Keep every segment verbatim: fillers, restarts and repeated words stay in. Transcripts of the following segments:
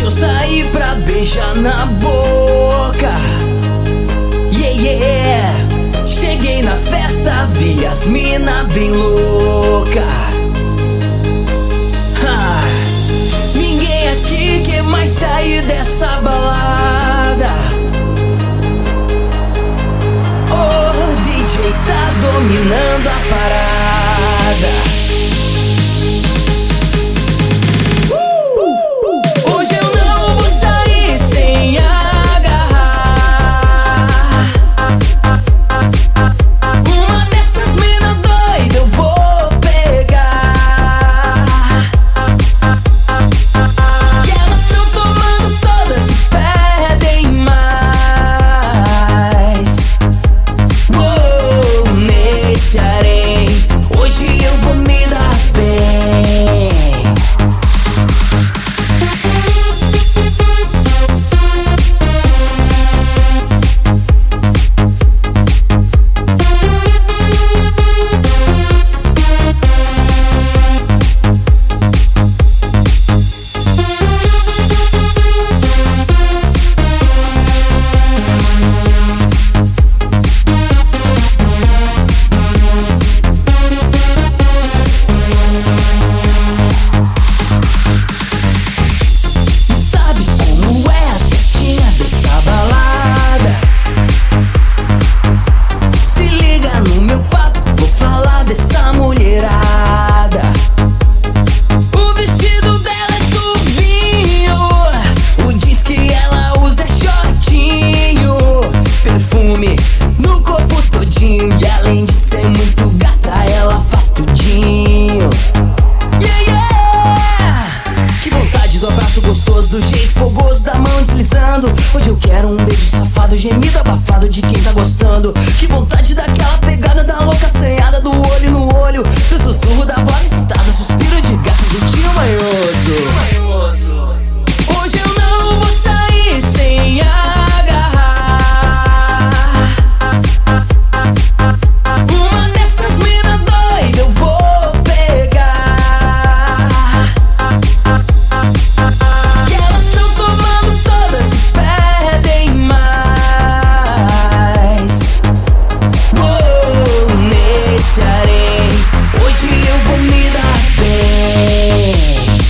eu saí pra beijar na boca. Yeah, yeah. Cheguei na festa, vi as mina bem louca. Ha. Ninguém aqui quer mais sair dessa balada. O D J tá dominando a parada. No corpo todinho, e além de ser muito gata, ela faz tudinho. Yeah, yeah! Que vontade do abraço gostoso, do jeito fogoso, da mão deslizando. Hoje eu quero um beijo safado, gemido abafado de quem tá gostando. Que vontade daquela pegada da louca assanhada, do olho no olho, do sussurro da voz excitada, suspiro de gato, jeitinho manhoso. Hoje eu não vou sair sem agarrar uma dessas mina doida, eu vou pegar. E elas tão tomando todas e pedem mais. Uou, nesse harém, hoje eu vou me dar bem.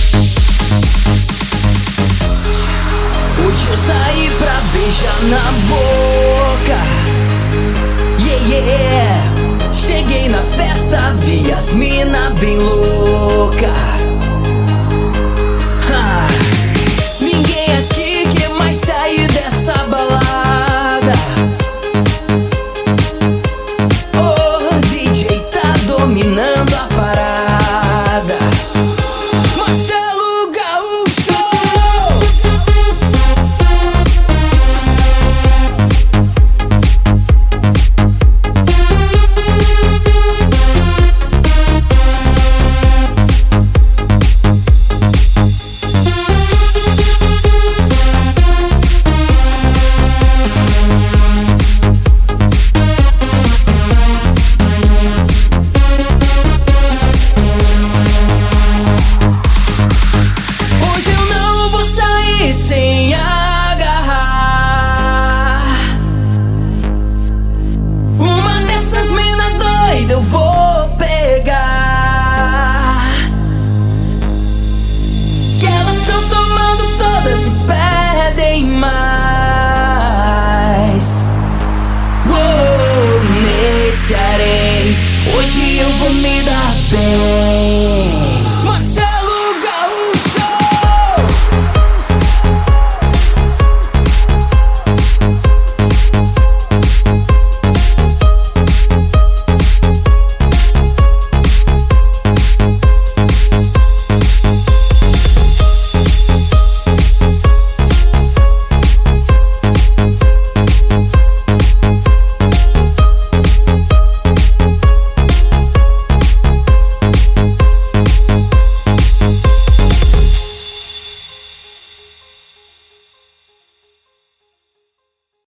Hoje eu saí pra beijar na boca. Yeah, yeah. Cheguei na festa, vi as mina bem louca.